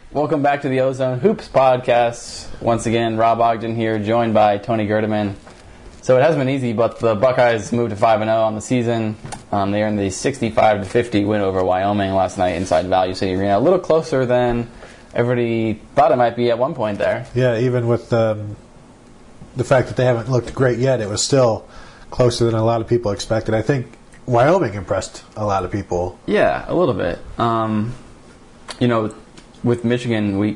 Welcome back to the Ozone Hoops podcast. Once again, Rob Ogden here, joined by Tony Gerdeman. So it hasn't been easy, but the Buckeyes moved to 5-0 on the season. They earned the 65-50 win over Wyoming last night inside Value City Arena. A little closer than everybody thought it might be at one point there. Yeah, even with the fact that they haven't looked great yet, it was still closer than a lot of people expected. I think Wyoming impressed a lot of people. Yeah, a little bit. With Michigan week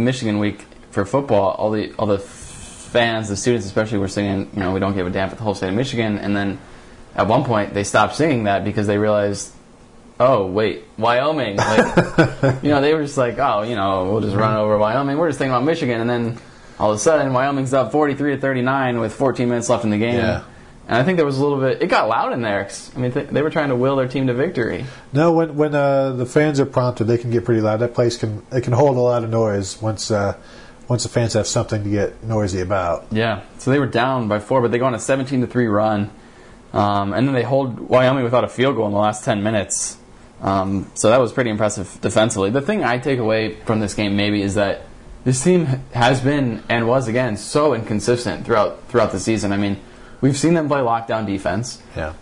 for football, all the fans, the students especially, were singing, we don't give a damn for the whole state of Michigan. And then at one point they stopped singing that because they realized, oh wait, Wyoming. They were just like, we'll just run over Wyoming. We're just thinking about Michigan. And then all of a sudden Wyoming's up 43-39 with 14 minutes left in the game. Yeah. And I think there was a little bit. It got loud in there. They were trying to will their team to victory. No, when the fans are prompted, they can get pretty loud. That place can hold a lot of noise once the fans have something to get noisy about. Yeah. So they were down by 4, but they go on a 17-3 run, and then they hold Wyoming without a field goal in the last 10 minutes. So that was pretty impressive defensively. The thing I take away from this game maybe is that this team has been and was again so inconsistent throughout the season. I mean, we've seen them play lockdown defense. Yeah.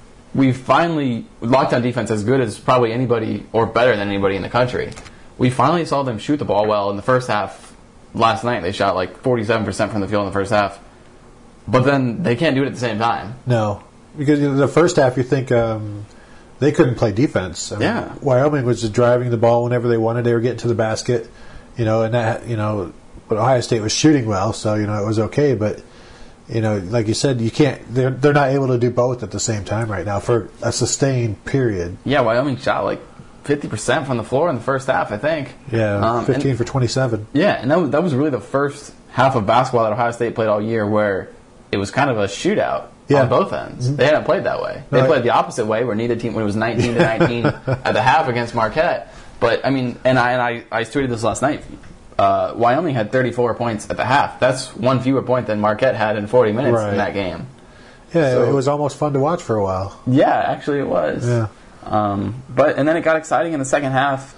Lockdown defense as good as probably anybody, or better than anybody in the country. We finally saw them shoot the ball well in the first half. Last night they shot like 47% from the field in the first half. But then they can't do it at the same time. No. Because in the first half you think they couldn't play defense. Yeah. Wyoming was just driving the ball whenever they wanted. They were getting to the basket, and that, but Ohio State was shooting well, so, it was okay, but like you said, you can't. They're not able to do both at the same time right now for a sustained period. Yeah, Wyoming shot like 50% from the floor in the first half, I think. Yeah, 15 for 27. Yeah, and that was really the first half of basketball that Ohio State played all year where it was kind of a shootout on both ends. Mm-hmm. They hadn't played that way. They played the opposite way, where neither team, when it was 19-19 at the half against Marquette. But I mean, and I tweeted this last night. Wyoming had 34 points at the half. That's one fewer point than Marquette had in 40 minutes in that game. Yeah, so, it was almost fun to watch for a while. Yeah, actually it was. Yeah. And then it got exciting in the second half,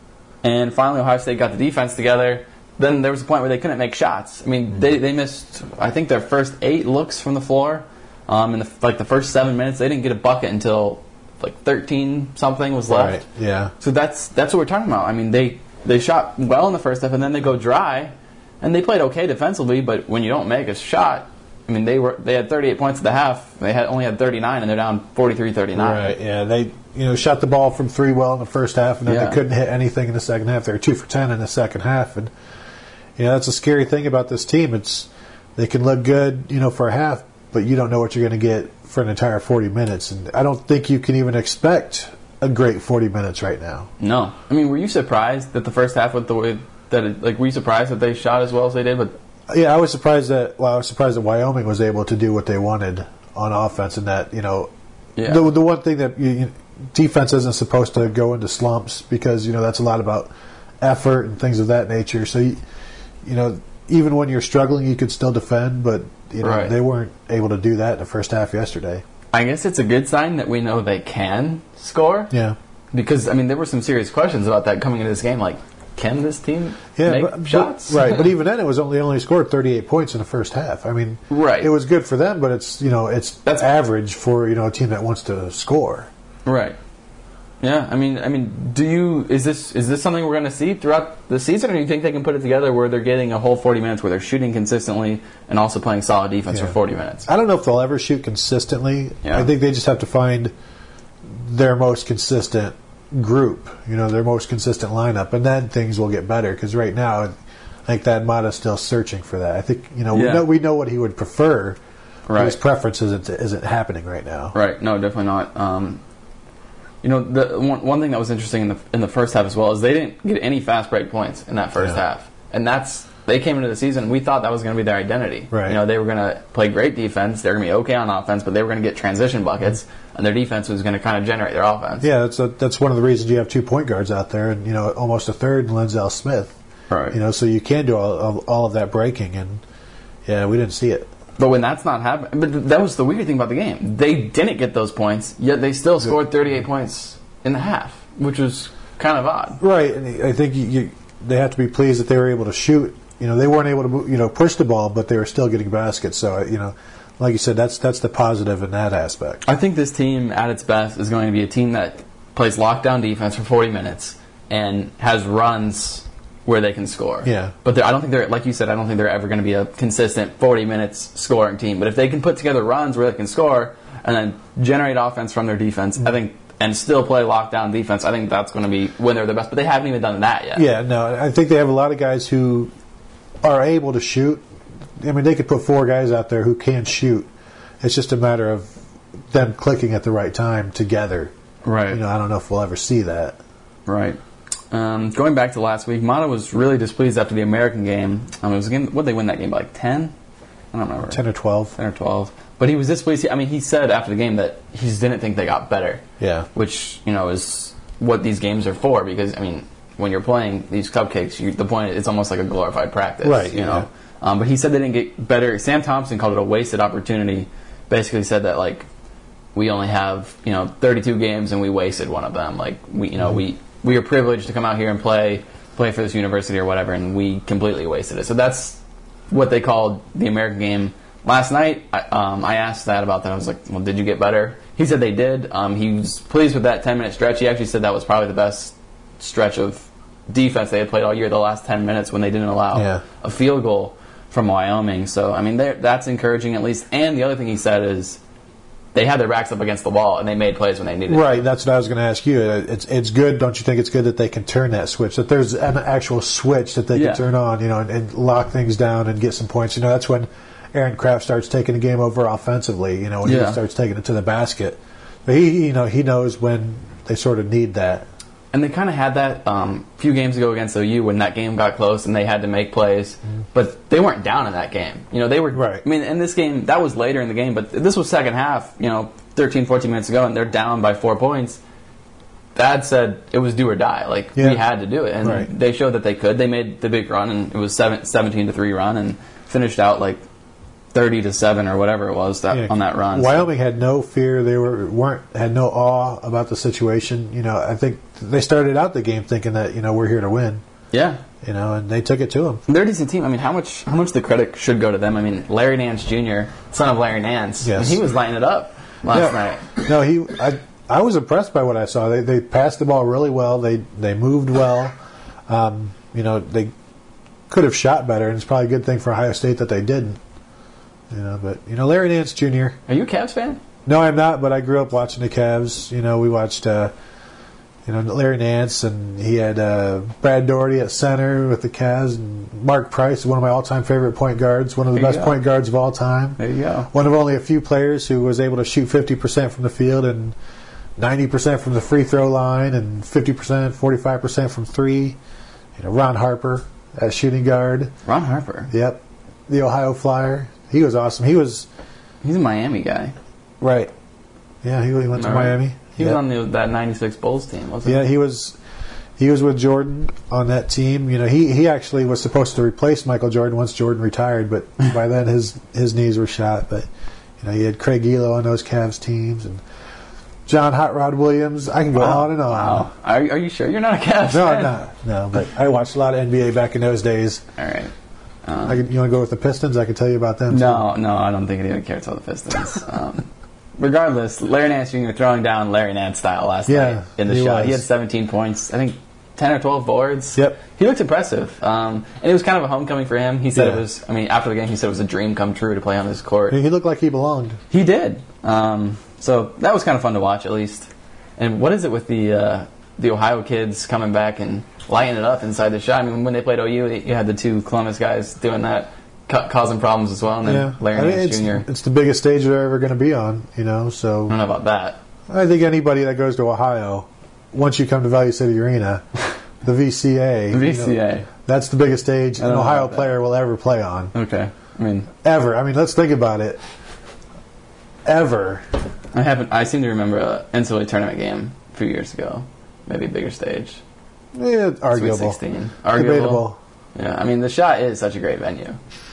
and finally Ohio State got the defense together. Then there was a point where they couldn't make shots. I mean, they missed, I think, their first 8 looks from the floor. In the first 7 minutes, they didn't get a bucket until like 13-something was left. Right. Yeah. So that's what we're talking about. I mean, they shot well in the first half, and then they go dry, and they played okay defensively. But when you don't make a shot, I mean, they had 38 points at the half. They only had 39, and they're down 43-39. Right. Yeah. They shot the ball from 3 well in the first half, and then they couldn't hit anything in the second half. They were 2 for 10 in the second half, and that's a scary thing about this team. They can look good, for a half, but you don't know what you're going to get for an entire 40 minutes, and I don't think you can even expect a great 40 minutes right now. No. I mean, were you surprised that the first half went the way that were you surprised that they shot as well as they did? But yeah, I was surprised that Wyoming was able to do what they wanted on offense, and that, the one thing that defense isn't supposed to go into slumps, because, that's a lot about effort and things of that nature. So, even when you're struggling, you could still defend, but, they weren't able to do that in the first half yesterday. I guess it's a good sign that we know they can score. Yeah. Because, I mean, there were some serious questions about that coming into this game. Like, can this team make shots? Right. But even then, it was only scored 38 points in the first half. I mean, it was good for them, but it's that's average for a team that wants to score. Right. Yeah. I mean, is this something we're going to see throughout the season, or do you think they can put it together where they're getting a whole 40 minutes where they're shooting consistently and also playing solid defense for 40 minutes? I don't know if they'll ever shoot consistently. Yeah. I think they just have to find their most consistent group, their most consistent lineup, and then things will get better, because right now I think that Mata's still searching for that. I think we know what he would prefer, but his preference isn't happening right now. Right. No, definitely not. The one thing that was interesting in the first half as well is they didn't get any fast break points in that first half, and they came into the season. We thought that was going to be their identity. Right. They were going to play great defense. They were going to be okay on offense, but they were going to get transition buckets, and their defense was going to kind of generate their offense. Yeah, that's one of the reasons you have 2 point guards out there, and almost a third in Lenzel Smith. Right. So you can do all of that breaking, and we didn't see it. But when that's not happening, but that was the weird thing about the game. They didn't get those points, yet they still scored 38 points in the half, which was kind of odd. Right, and I think they have to be pleased that they were able to shoot. They weren't able to push the ball, but they were still getting baskets. So like you said, that's the positive in that aspect. I think this team at its best is going to be a team that plays lockdown defense for 40 minutes and has runs where they can score. Yeah. But I don't think they're, like you said, I don't think they're ever going to be a consistent 40 minutes scoring team. But if they can put together runs where they can score and then generate offense from their defense, I think, and still play lockdown defense, I think that's going to be when they're the best. But they haven't even done that yet. Yeah, no, I think they have a lot of guys who are able to shoot. I mean, they could put 4 guys out there who can shoot. It's just a matter of them clicking at the right time together. Right. I don't know if we'll ever see that. Right. Going back to last week, Mata was really displeased after the American game. It was a game, what did they win that game by, like 10? I don't remember. 10 or 12. 10 or 12. But he was displeased. I mean, he said after the game that he just didn't think they got better. Yeah. Which, is what these games are for. Because, I mean, when you're playing these cupcakes, the point is it's almost like a glorified practice. Right. You know. But he said they didn't get better. Sam Thompson called it a wasted opportunity. Basically said that, like, we only have, 32 games and we wasted one of them. Like, we are privileged to come out here and play for this university or whatever, and we completely wasted it. So that's what they called the American game. Last night, I asked that about that. I was like, well, did you get better? He said they did. He was pleased with that 10-minute stretch. He actually said that was probably the best stretch of defense they had played all year, the last 10 minutes when they didn't allow a field goal from Wyoming. So, I mean, that's encouraging at least. And the other thing he said is they had their backs up against the wall, and they made plays when they needed Right, to. that's what I was going to ask you. It's good, don't you think it's good that they can turn that switch, that there's an actual switch that they can turn on, and lock things down and get some points. That's when Aaron Kraft starts taking the game over offensively, when he starts taking it to the basket. But he knows when they sort of need that. And they kind of had that a few games ago against OU when that game got close and they had to make plays. But they weren't down in that game. They were. Right. I mean, in this game, that was later in the game, but this was second half, 13, 14 minutes ago, and they're down by 4 points. Dad said it was do or die. Like, we had to do it. And they showed that they could. They made the big run, and it was 17-3 run, and finished out like 30-7 or whatever it was on that run. Wyoming had no fear. They had no awe about the situation. I think they started out the game thinking that we're here to win. Yeah. And they took it to them. They're a decent team. I mean, how much the credit should go to them? I mean, Larry Nance Jr., son of Larry Nance, he was lighting it up last night. No, I was impressed by what I saw. They passed the ball really well. They moved well. They could have shot better, and it's probably a good thing for Ohio State that they didn't. But Larry Nance Jr. Are you a Cavs fan? No, I'm not. But I grew up watching the Cavs. We watched Larry Nance, and he had Brad Daugherty at center with the Cavs, and Mark Price, one of my all-time favorite point guards, one of the best point guards of all time. There you go. One of only a few players who was able to shoot 50% from the field and 90% from the free throw line and 50%, 45% from three. Ron Harper at shooting guard. Ron Harper? Yep. The Ohio Flyer. He was awesome. He's a Miami guy. Right. Yeah, he went to Miami. He was on that 96 Bulls team, wasn't he? Yeah, he was with Jordan on that team. He actually was supposed to replace Michael Jordan once Jordan retired, but by then his knees were shot. But he had Craig Elo on those Cavs teams and John Hot Rod Williams. I can go on and on. Wow. Are you sure you're not a Cavs fan? No, fan? I'm not. No, but I watched a lot of NBA back in those days. All right. You want to go with the Pistons? I can tell you about them. No, I don't think anyone cares about the Pistons. Regardless, Larry Nance Jr. throwing down Larry Nance style last night in the shot. He had 17 points. I think 10 or 12 boards. Yep. He looked impressive. And it was kind of a homecoming for him. He said it was, after the game, he said it was a dream come true to play on this court. He looked like he belonged. He did. So that was kind of fun to watch, at least. And what is it with the Ohio kids coming back and lighting it up inside the shot? I mean, when they played OU, you had the two Columbus guys doing that, causing problems as well, and then Larry Nance Jr. It's the biggest stage they're ever going to be on, so... I don't know about that. I think anybody that goes to Ohio, once you come to Value City Arena, the VCA... The VCA. That's the biggest stage an Ohio player will ever play on. Okay. Ever. Let's think about it. Ever. I seem to remember an NCAA tournament game a few years ago. Maybe a bigger stage. Yeah, arguable. Sweet 16. Arguable. Debatable. Yeah, the shot is such a great venue.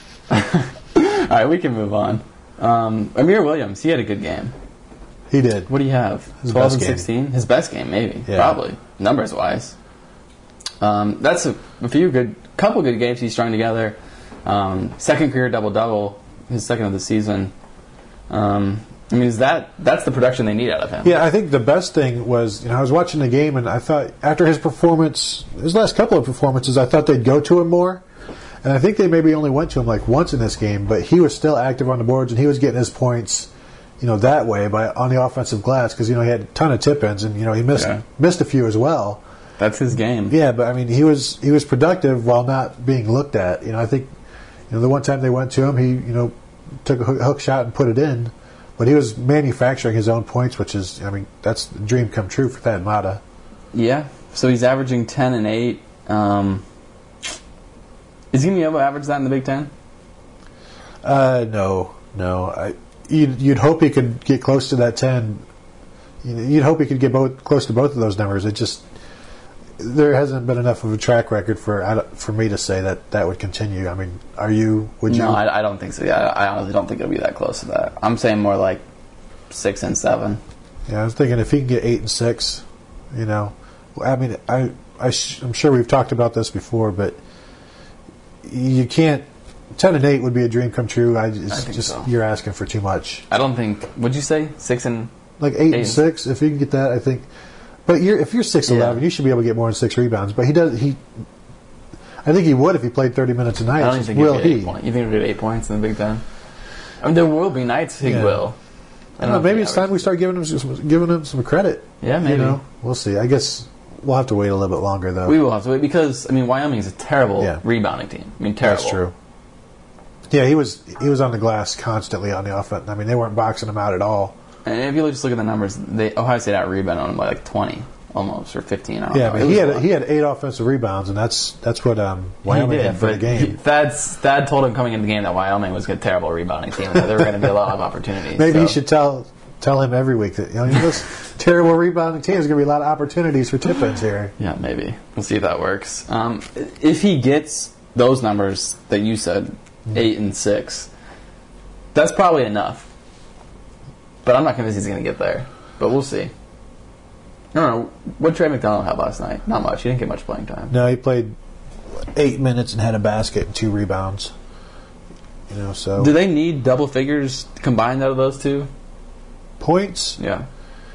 All right, we can move on. Amir Williams, he had a good game. He did. What do you have? His 12 best and game. 16? His best game, maybe. Yeah. Probably. Numbers-wise. That's a couple good games he's strung together. Second career double-double, his second of the season. I mean, that's the production they need out of him. Yeah, I think the best thing was, I was watching the game and I thought after his last couple of performances, I thought they'd go to him more. And I think they maybe only went to him like once in this game, but he was still active on the boards and he was getting his points, that way on the offensive glass because, he had a ton of tip-ins and, he missed a few as well. That's his game. Yeah, but I mean, he was productive while not being looked at. I think, the one time they went to him, he, took a hook shot and put it in. But he was manufacturing his own points, which is, that's the dream come true for Thad Matta. Yeah. So he's averaging 10 and 8. Is he going to be able to average that in the Big Ten? No. You'd hope he could get close to that 10. You'd hope he could get close to both of those numbers. It just there hasn't been enough of a track record for me to say that would continue. I mean, would you? No, I don't think so. Yeah, I honestly don't think it'll be that close to that. I'm saying more like 6 and 7. Yeah, I was thinking if he can get 8 and 6, I mean, I'm sure we've talked about this before, but you can't. 10 and 8 would be a dream come true. I think so. You're asking for too much. I don't think. Would you say 6 and like 8 and 6? If you can get that, I think. But if you're 6'11", you should be able to get more than 6 rebounds. But he does. I think he would if he played 30 minutes a night. I don't think he'll get 8 points. You think he'll get 8 points in the Big Ten? I mean, there will be nights he will. I don't know. Maybe it's time we start giving him some credit. Yeah, maybe. We'll see. I guess we'll have to wait a little bit longer, though. We will have to wait because Wyoming is a terrible rebounding team. I mean, terrible. That's true. Yeah, he was on the glass constantly on the offense. I mean, they weren't boxing him out at all. And if you just look at the numbers, Ohio State out-rebounded him by like 20 almost, or 15. I don't know. But he had 8 offensive rebounds, and that's what Wyoming had for the game. Thad told him coming into the game that Wyoming was a terrible rebounding team, that there were going to be a lot of opportunities. Maybe he should tell him every week that this terrible rebounding team is going to be a lot of opportunities for tip-ins here. Yeah, maybe. We'll see if that works. If he gets those numbers that you said, 8 and 6, that's probably enough. But I'm not convinced he's going to get there. But we'll see. I don't know. What did Trey McDonald have last night? Not much. He didn't get much playing time. No, he played 8 minutes and had a basket and 2 rebounds. So do they need double figures combined out of those two? Points? Yeah.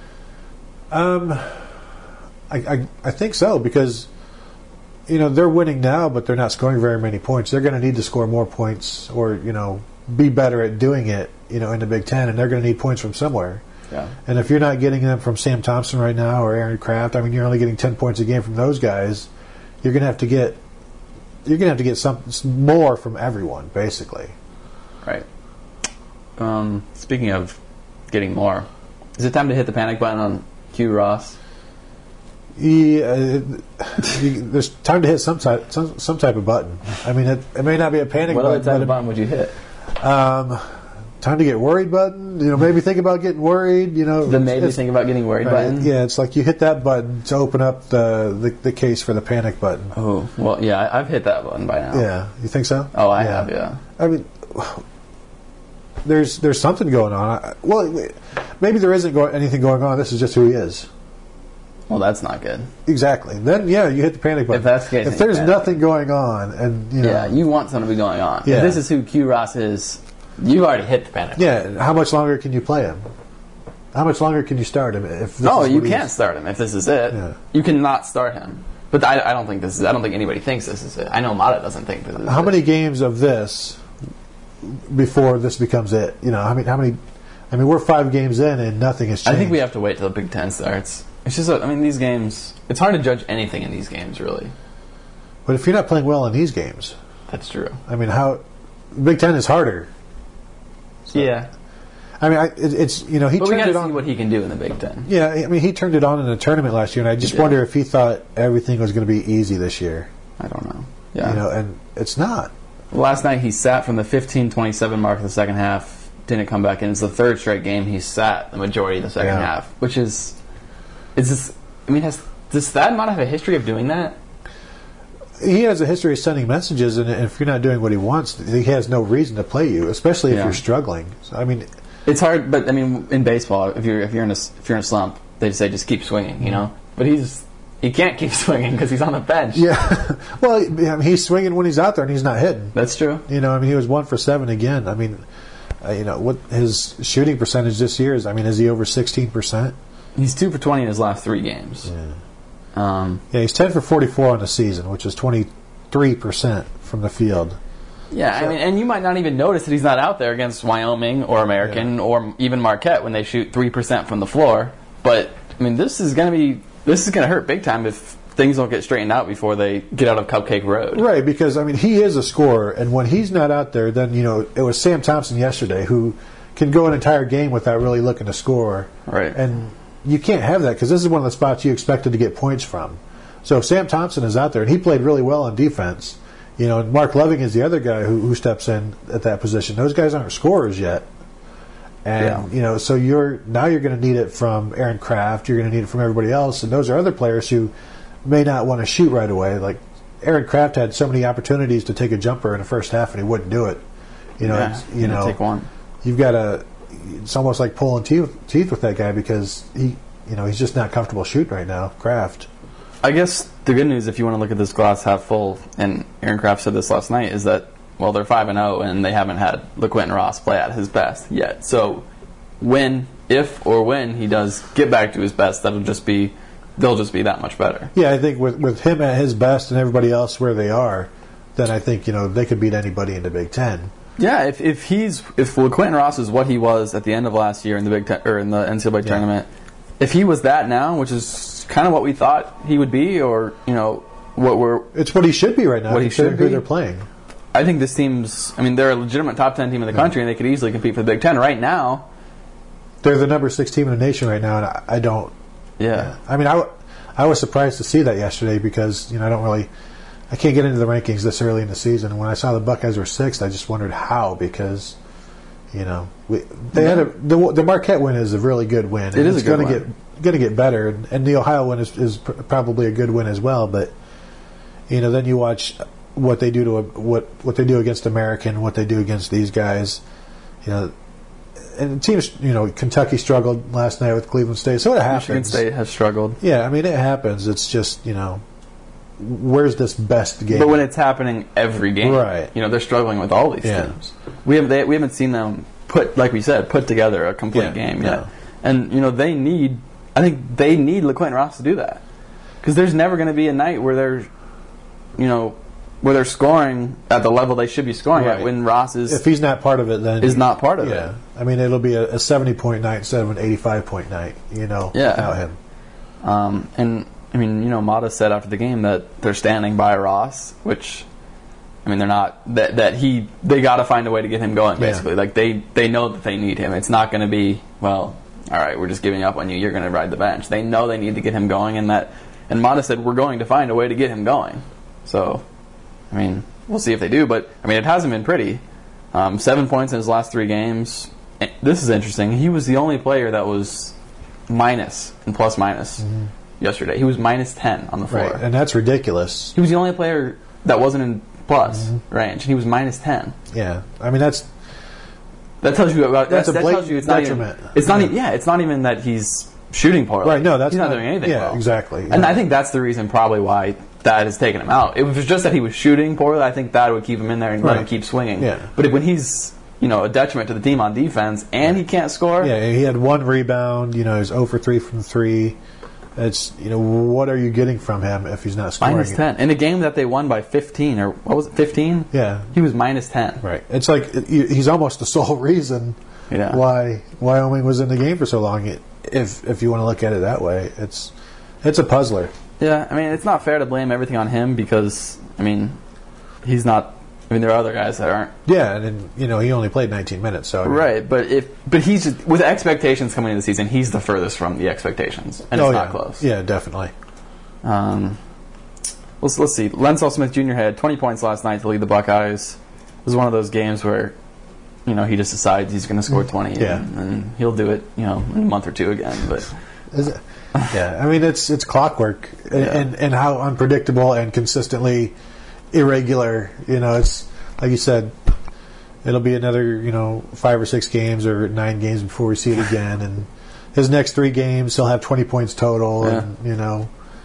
I think so because they're winning now, but they're not scoring very many points. They're going to need to score more points or be better at doing it. In the Big Ten, and they're going to need points from somewhere. Yeah. And if you're not getting them from Sam Thompson right now or Aaron Craft, I mean, you're only getting 10 points a game from those guys. You're going to have to get some more from everyone, basically. Right. Speaking of getting more, is it time to hit the panic button on Q Ross? Yeah, there's time to hit some type of button. I mean, it may not be a panic button. What other type of button would you hit? Time to get worried button. Maybe think about getting worried. The maybe think about getting worried button. Yeah, it's like you hit that button to open up the case for the panic button. Oh, well, yeah, I've hit that button by now. Yeah, you think so? Oh, I have. Yeah. I mean, there's something going on. Well, maybe there isn't anything going on. This is just who he is. Well, that's not good. Exactly. Then, you hit the panic button. If that's the case, if there's nothing going on, and you want something to be going on. Yeah. If this is who Q Ross is, you've already hit the panic button. Yeah. How much longer can you play him? How much longer can you start him? You can't start him if this is it. Yeah. You cannot start him. But I don't think this is. I don't think anybody thinks this is it. I know Mata doesn't think this is it. How many games of this before this becomes it? How many? I mean, we're 5 games in and nothing has changed. I think we have to wait till the Big Ten starts. It's just, these games, it's hard to judge anything in these games, really. But if you're not playing well in these games. That's true. I mean, Big Ten is harder. So, yeah. I mean, it's, he turned it on. But we got to see what he can do in the Big Ten. Yeah, I mean, he turned it on in the tournament last year, and I just wonder if he thought everything was going to be easy this year. I don't know. Yeah. And it's not. Last night he sat from the 15-27 mark of the second half, didn't come back in. It's the 3rd straight game he sat the majority of the second half, which is... does Thad Matta have a history of doing that? He has a history of sending messages, and if you're not doing what he wants, he has no reason to play you, especially if you're struggling. So, I mean, it's hard. But in baseball, if you're in a slump, they say just keep swinging, But he's he can't keep swinging because he's on the bench. Yeah. Well, I mean, he's swinging when he's out there and he's not hitting. That's true. You know, I mean, he was 1 for 7 again. I mean, you know, what his shooting percentage this year is, I mean, is he over 16%? He's 2 for 20 in his last 3 games. Yeah. Yeah, he's 10 for 44 on the season, which is 23% from the field. Yeah, so, I mean, and you might not even notice that he's not out there against Wyoming or American or even Marquette when they shoot 3% from the floor. But I mean, this is going to hurt big time if things don't get straightened out before they get out of Cupcake Road. Right, because I mean, he is a scorer, and when he's not out there, then you know it was Sam Thompson yesterday who can go an entire game without really looking to score. Right, and you can't have that because this is one of the spots you expected to get points from. So if Sam Thompson is out there, and he played really well on defense. You know, and Mark Loving is the other guy who steps in at that position. Those guys aren't scorers yet. And, you know, so you're going to need it from Aaron Kraft. You're going to need it from everybody else. And those are other players who may not want to shoot right away. Like Aaron Kraft had so many opportunities to take a jumper in the first half, and he wouldn't do it. You know, take one. You've got to. It's almost like pulling teeth with that guy because he's just not comfortable shooting right now. Kraft. I guess the good news, if you want to look at this glass half full, and Aaron Kraft said this last night, is that, well, they're 5-0, and they haven't had LeQuentin Ross play at his best yet. So if when he does get back to his best, they'll just be that much better. Yeah, I think with him at his best and everybody else where they are, then I think they could beat anybody in the Big Ten. Yeah, if LeQuentin Ross is what he was at the end of last year in the Big Ten or in the NCAA tournament, if he was that now, which is kind of what we thought he would be, or it's what he should be right now. What he should be. Who they're playing. I think this team's. I mean, they're a legitimate top 10 team in the country, and they could easily compete for the Big Ten right now. They're the number 6 team in the nation right now, and I don't. Yeah. I mean, I was surprised to see that yesterday because I can't get into the rankings this early in the season. And when I saw the Buckeyes were 6th, I just wondered how because. They had the Marquette win is a really good win. It is going to get better, and the Ohio win is probably a good win as well. But then you watch what they do to what they do against American, what they do against these guys. And teams, Kentucky struggled last night with Cleveland State, so it happens. Michigan State has struggled. Yeah, I mean it happens. It's just where's this best game? But when it's happening every game, right? They're struggling with all these teams. We haven't seen them put together a complete game yet. No. And they need LeQuentin Ross to do that because there's never going to be a night where they're scoring at the level they should be scoring at when Ross is. If he's not part of it, then is not part of it. I mean, it'll be a 70-point night instead of an 85-point night. Without him. And I mean, Mata said after the game that they're standing by Ross, which, I mean, they're not. They got to find a way to get him going. Basically, like they know that they need him. It's not going to be all right. We're just giving up on you. You're going to ride the bench. They know they need to get him going, and Mata said we're going to find a way to get him going. So, I mean, we'll see if they do. But I mean, it hasn't been pretty. 7 points in his last 3 games. This is interesting. He was the only player that was minus and plus minus. Mm-hmm. Yesterday. He was minus 10 on the floor. Right, and that's ridiculous. He was the only player that wasn't in plus range, and he was minus 10. Yeah. I mean, that tells you about that's a blatant tells you it's detriment. It's not even that he's shooting poorly. Right, no, he's not doing anything well. Exactly. And I think that's the reason probably why that has taken him out. It was just that he was shooting poorly. I think that would keep him in there and let him keep swinging. Yeah. But when he's a detriment to the team on defense and he can't score. Yeah, he had 1 rebound, he's 0 for 3 from 3. It's what are you getting from him if he's not scoring? Minus 10 in a game that they won by 15 or what was it, 15? Yeah, he was minus 10. Right. It's like he's almost the sole reason why Wyoming was in the game for so long. If you want to look at it that way, it's a puzzler. Yeah, I mean it's not fair to blame everything on him because he's not. I mean, there are other guys that aren't. Yeah, and he only played 19 minutes, so right. But he's just, with expectations coming into the season, he's the furthest from the expectations, and it's not close. Yeah, definitely. Let's see. Lensall Smith Jr. had 20 points last night to lead the Buckeyes. It was one of those games where, he just decides he's going to score 20, and he'll do it, in a month or 2 again. But is it? Yeah, I mean it's clockwork, and how unpredictable and consistently irregular. It's like you said. It'll be another 5 or 6 games or 9 games before we see it again. And his next 3 games, he'll have 20 points total. Yeah. And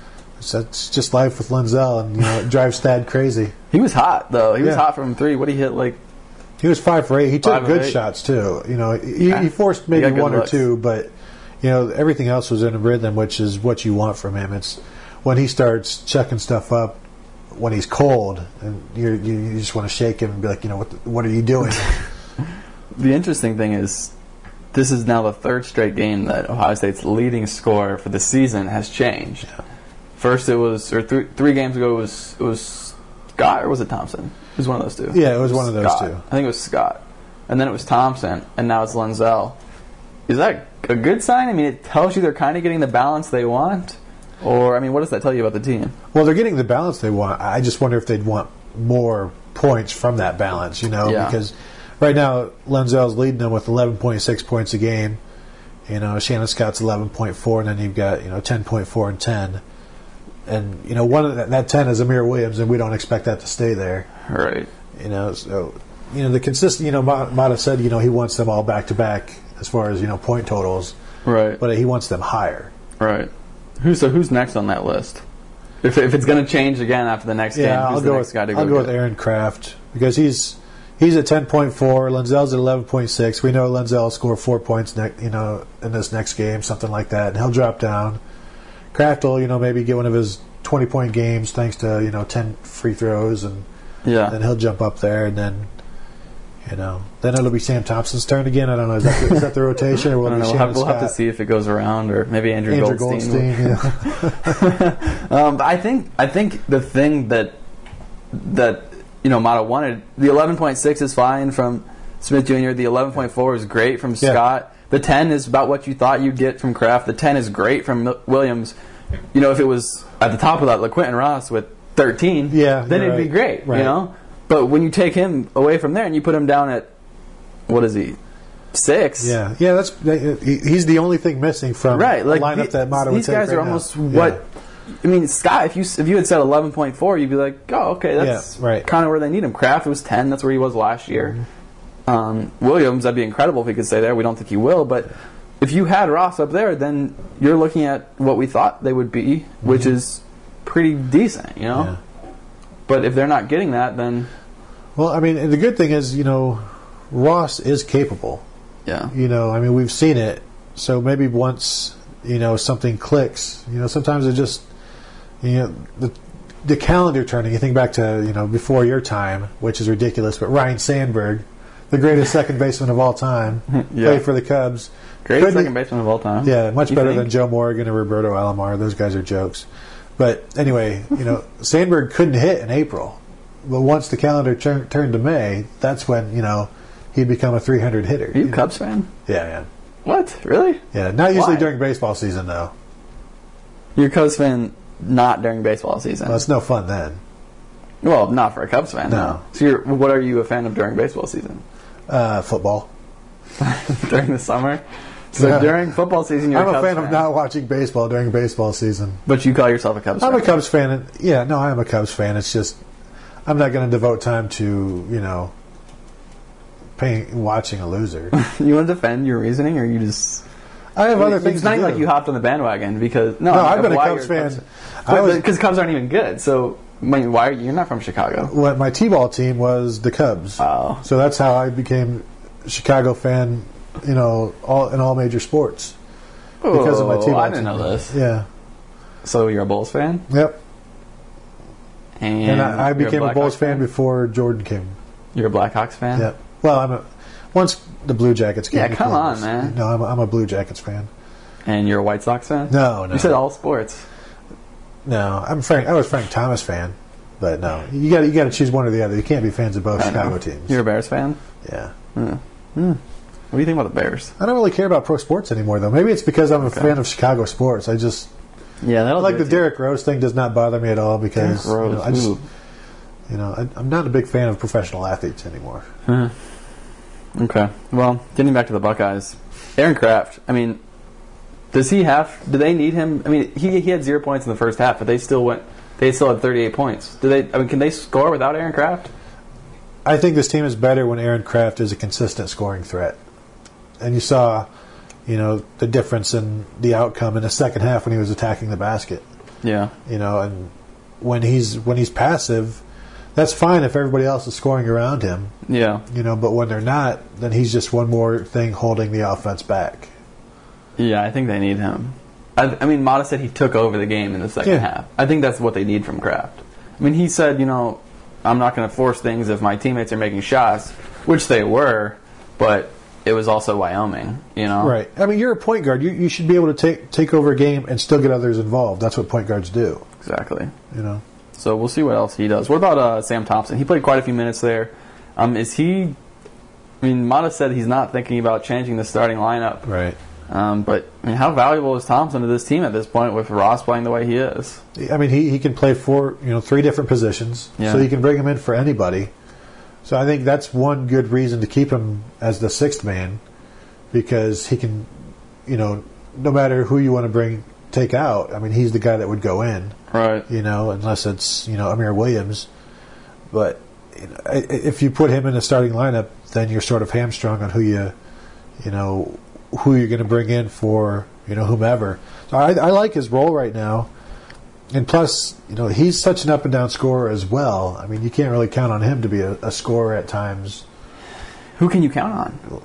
That's just life with Lenzel, and it drives Thad crazy. He was hot though. He was hot from 3. What did he hit like? He was 5 for 8. He took good shots too. He forced maybe one or two, but everything else was in a rhythm, which is what you want from him. It's when he starts chucking stuff up when he's cold, and you just want to shake him and be like, what are you doing? The interesting thing is, this is now the 3rd straight game that Ohio State's leading scorer for the season has changed. Yeah. First, it was, or 3 games ago, it was Scott, or was it Thompson? It was one of those two. Yeah, it was one of those two. I think it was Scott. And then it was Thompson, and now it's Lenzel. Is that a good sign? I mean, it tells you they're kind of getting the balance they want? Or, I mean, what does that tell you about the team? Well, they're getting the balance they want. I just wonder if they'd want more points from that balance, because right now Lenzel's leading them with 11.6 points a game. Shannon Scott's 11.4, and then you've got 10.4 and 10. And one of that 10 is Amir Williams, and we don't expect that to stay there. Right. So the consistent. Mata said he wants them all back to back as far as point totals. Right. But he wants them higher. Right. Who's next on that list? If it's going to change again after the next game, who's the next guy to go? I'll go with Aaron Kraft because he's at 10.4. Lenzel's at 11.6. We know Lenzel will score 4 points in this next game, something like that, and he'll drop down. Kraft will maybe get one of his 20-point games thanks to 10 free throws, and then he'll jump up there, and then then it'll be Sam Thompson's turn again. I don't know. Is that the rotation, or will it be Shannon We'll have to see if it goes around, or maybe Andrew Goldstein. Yeah. I think the thing that Mata wanted, the 11.6 is fine from Smith Jr. The 11.4 is great from Scott. The 10 is about what you thought you'd get from Kraft. The 10 is great from Williams. If it was at the top of that, like Quentin Ross with 13, then it'd be great, right. But when you take him away from there and you put him down at, what is he, 6? Yeah, he's the only thing missing from the lineup that Mata would take. These guys are almost what. I mean, Scott, if you had said 11.4, you'd be like, oh, okay, that's kind of where they need him. Kraft was 10, that's where he was last year. Mm-hmm. Williams, that'd be incredible if he could stay there. We don't think he will, but if you had Ross up there, then you're looking at what we thought they would be, which is pretty decent, Yeah. But if they're not getting that, then... Well, I mean, the good thing is, Ross is capable. Yeah. We've seen it. So maybe once, something clicks, sometimes it just, the calendar turning, you think back to, before your time, which is ridiculous, but Ryan Sandberg, the greatest second baseman of all time, played for the Cubs. Greatest second baseman of all time. Yeah, much better than Joe Morgan or Roberto Alomar. Those guys are jokes. But anyway, Sandberg couldn't hit in April. But once the calendar turned to May, that's when, he'd become a 300 hitter. Are you a Cubs fan? Yeah. What? Really? Yeah, not usually during baseball season, though. You're a Cubs fan not during baseball season? Well, it's no fun then. Well, not for a Cubs fan. No. So what are you a fan of during baseball season? Football. During the summer? So during football season, you're a Cubs fan? I'm a fan of not watching baseball during baseball season. But you call yourself a Cubs fan? I'm a Cubs fan. I am a Cubs fan. It's just, I'm not going to devote time to, watching a loser. You want to defend your reasosoning, or you just... I have other things It's not like you hopped on the bandwagon because... No, I've been a Cubs fan. Because Cubs aren't even good, so... Why you're not from Chicago? Well, my T-ball team was the Cubs. Oh. So that's how I became a Chicago fan, in all major sports. Because of my T-ball team. I didn't know this. Yeah. So you're a Bulls fan? Yep. And I became a Bulls fan before Jordan came. You're a Blackhawks fan? Yep. Well, once the Blue Jackets came. Yeah, come on, man. No, I'm a Blue Jackets fan. And you're a White Sox fan? No. You said all sports. No, I was Frank Thomas fan, but no, you got to choose one or the other. You can't be fans of both Chicago teams. You're a Bears fan? Yeah. What do you think about the Bears? I don't really care about pro sports anymore, though. Maybe it's because I'm a fan of Chicago sports. I just the Derrick Rose thing does not bother me at all because Rose, I'm not a big fan of professional athletes anymore. Okay, well, getting back to the Buckeyes, Aaron Kraft. I mean. Do they need him? I mean, he had 0 points in the first half, but they still had 38 points. Can they score without Aaron Kraft? I think this team is better when Aaron Kraft is a consistent scoring threat. And you saw, the difference in the outcome in the second half when he was attacking the basket. Yeah. And when he's passive, that's fine if everybody else is scoring around him. Yeah. But when they're not, then he's just one more thing holding the offense back. Yeah, I think they need him. I mean, Mata said he took over the game in the second half. I think that's what they need from Kraft. I mean, he said, I'm not going to force things if my teammates are making shots, which they were, but it was also Wyoming, Right. I mean, you're a point guard. You should be able to take over a game and still get others involved. That's what point guards do. Exactly. So we'll see what else he does. What about Sam Thompson? He played quite a few minutes there. Is he... I mean, Mata said he's not thinking about changing the starting lineup. Right. But, I mean, how valuable is Thompson to this team at this point with Ross playing the way he is? I mean, he can play 3 different positions, so you can bring him in for anybody. So I think that's one good reason to keep him as the sixth man, because he can, no matter who you want to take out, I mean, he's the guy that would go in. Right. Unless it's, Amir Williams. But if you put him in the starting lineup, then you're sort of hamstrung on who you're going to bring in for, whomever. So I like his role right now. And plus, he's such an up-and-down scorer as well. I mean, you can't really count on him to be a scorer at times. Who can you count on?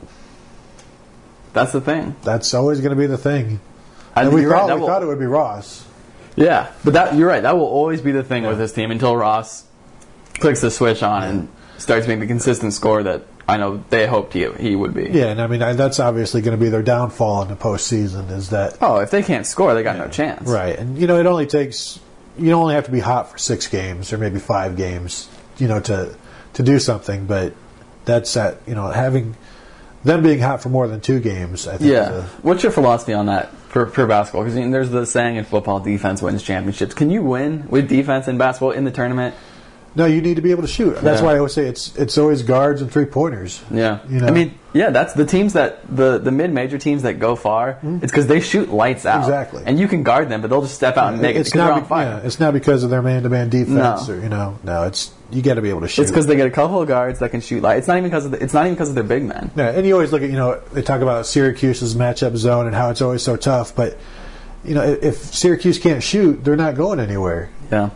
That's the thing. That's always going to be the thing. And we thought it would be Ross. Yeah, but you're right. That will always be the thing with this team until Ross clicks the switch on and starts being the consistent scorer that I know they hoped he would be. Yeah, and I mean, that's obviously going to be their downfall in the postseason is that... Oh, if they can't score, they got no chance. Right, and it only takes... You only have to be hot for 6 games or maybe 5 games, to do something, but that's having them being hot for more than 2 games, I think. Yeah. What's your philosophy on that for basketball? Because there's the saying in football, defense wins championships. Can you win with defense in basketball in the tournament? No, you need to be able to shoot. That's why I always say it's always guards and 3-pointers. Yeah. I mean, that's the teams that the mid-major teams that go far. It's because they shoot lights out. Exactly. And you can guard them, but they'll just step out and make it because they're on fire. Yeah, it's not because of their man-to-man defense. No. No, it's you got to be able to shoot. It's because they get a couple of guards that can shoot light. It's not even because of their big men. Yeah, and you always look at they talk about Syracuse's matchup zone and how it's always so tough, but if Syracuse can't shoot, they're not going anywhere. Yeah.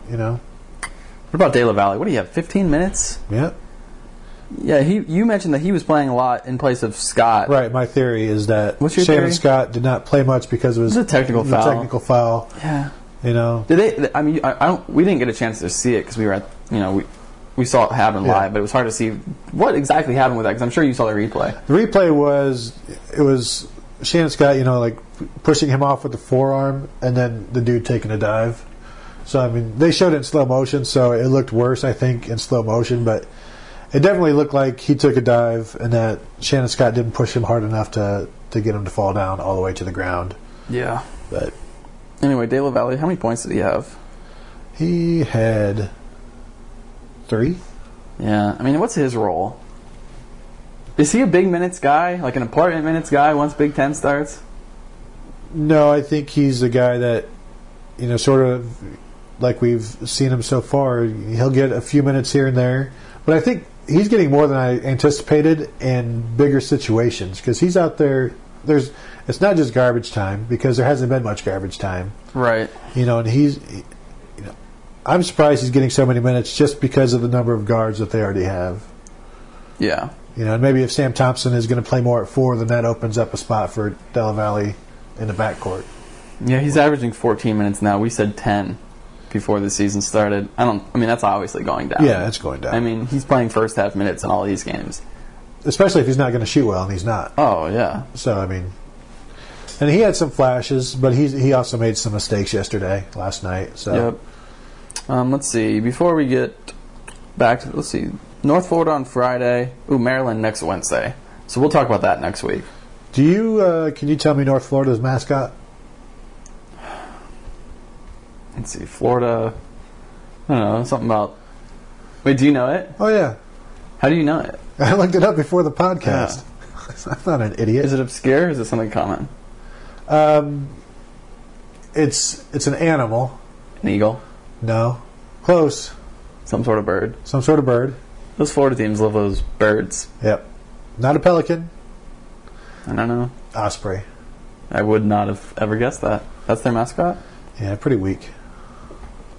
What about De La Valle? What do you have, 15 minutes? Yeah. Yeah, you mentioned that he was playing a lot in place of Scott. Right, my theory is that Shannon theory? Scott did not play much because it was a technical foul. Yeah. Did they? I mean, we didn't get a chance to see it because we were at, we saw it happen live, but it was hard to see what exactly happened with that because I'm sure you saw the replay. The replay was Shannon Scott, pushing him off with the forearm and then the dude taking a dive. So, I mean, they showed it in slow motion, so it looked worse, I think, in slow motion. But it definitely looked like he took a dive and that Shannon Scott didn't push him hard enough to get him to fall down all the way to the ground. Yeah. But anyway, De La Valle, how many points did he have? He had 3. Yeah. I mean, what's his role? Is he a big minutes guy, like an important minutes guy once Big Ten starts? No, I think he's a guy that, sort of like we've seen him so far, he'll get a few minutes here and there. But I think he's getting more than I anticipated in bigger situations because he's out there. It's not just garbage time because there hasn't been much garbage time. Right. And I'm surprised he's getting so many minutes just because of the number of guards that they already have. Yeah. And maybe if Sam Thompson is going to play more at 4, then that opens up a spot for De La Valle in the backcourt. Yeah, he's averaging 14 minutes now. We said 10 before the season started. I mean, that's obviously going down. Yeah, it's going down. I mean, he's playing first half minutes in all these games. Especially if he's not going to shoot well, and he's not. Oh, yeah. So, I mean... And he had some flashes, but he also made some mistakes last night. So. Yep. Let's see. Before we get back to... Let's see. North Florida on Friday. Maryland next Wednesday. So we'll talk about that next week. Can you tell me North Florida's mascot? Let's see, Florida. I don't know, something about. Wait, do you know it? Oh yeah. How do you know it? I looked it up before the podcast. Yeah. I'm not an idiot. Is it obscure? Or is it something common? It's an animal. An eagle? No. Close. Some sort of bird. Some sort of bird. Those Florida teams love those birds. Yep. Not a pelican. I don't know. Osprey. I would not have ever guessed that. That's their mascot? Yeah, pretty weak.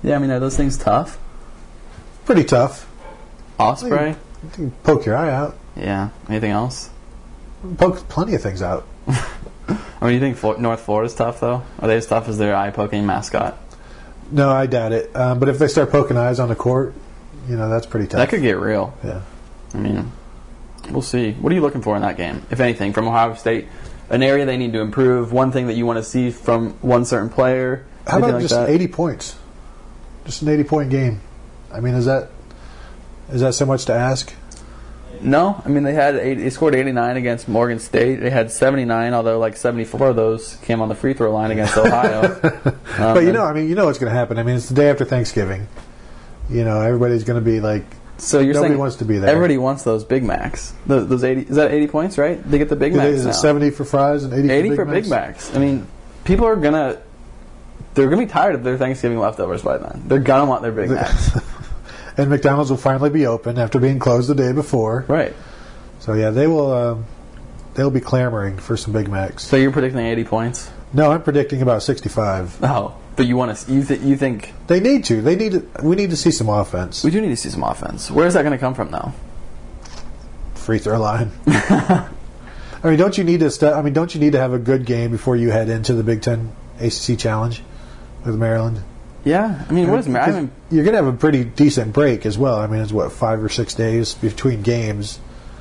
Yeah, I mean, are those things tough? Pretty tough. Osprey? You can poke your eye out. Yeah. Anything else? Poke plenty of things out. I mean, you think North Florida's tough, though? Are they as tough as their eye-poking mascot? No, I doubt it. But if they start poking eyes on the court, that's pretty tough. That could get real. Yeah. I mean, we'll see. What are you looking for in that game, if anything, from Ohio State? An area they need to improve, one thing that you want to see from one certain player? How about just 80 points? Just an 80-point game. I mean, is that so much to ask? No. I mean, they scored 89 against Morgan State. They had 79, although like 74 of those came on the free throw line against Ohio. But you know what's going to happen. I mean, it's the day after Thanksgiving. Everybody's going to be like, so you're nobody saying wants to be there. Everybody wants those Big Macs. Those 80. Is that 80 points, right? They get the Big Macs Is it now. 70 for fries and 80 for Big Macs? I mean, people are they're gonna be tired of their Thanksgiving leftovers by then. They're gonna want their Big Macs. And McDonald's will finally be open after being closed the day before. Right. So yeah, they will. They'll be clamoring for some Big Macs. So you're predicting 80 points? No, I'm predicting about 65. Oh, but you want to? You think they need to? We need to see some offense. We do need to see some offense. Where is that going to come from, though? Free throw line. I mean, don't you need to? Don't you need to have a good game before you head into the Big Ten ACC Challenge with Maryland? Yeah, I mean, what is Maryland? You're going to have a pretty decent break as well. I mean, it's 5 or 6 days between games.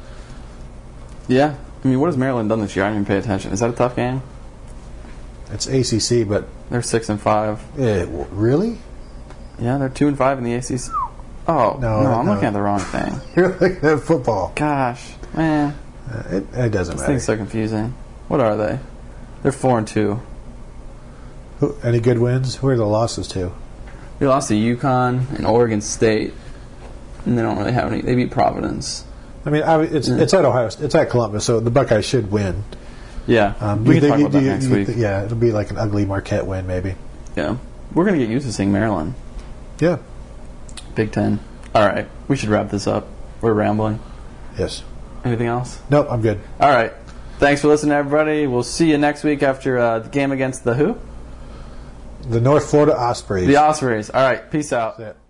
Yeah, I mean, what has Maryland done this year? I didn't even pay attention. Is that a tough game? It's ACC, but they're 6-5. Really? Yeah, they're 2-5 in the ACC. Oh no, I'm looking at the wrong thing. You're looking at football. Gosh, man, it doesn't matter. Things so confusing. What are they? They're 4-2. Any good wins? Who are the losses to? They lost to UConn and Oregon State, and they don't really have any. They beat Providence. I mean, it's at Ohio. It's at Columbus, so the Buckeyes should win. Yeah, we can talk about that next week. Yeah, it'll be like an ugly Marquette win, maybe. Yeah, we're gonna get used to seeing Maryland. Yeah. Big Ten. All right, we should wrap this up. We're rambling. Yes. Anything else? Nope, I'm good. All right. Thanks for listening, everybody. We'll see you next week after the game against the who? The North Florida Ospreys. The Ospreys. All right. Peace out. That's it.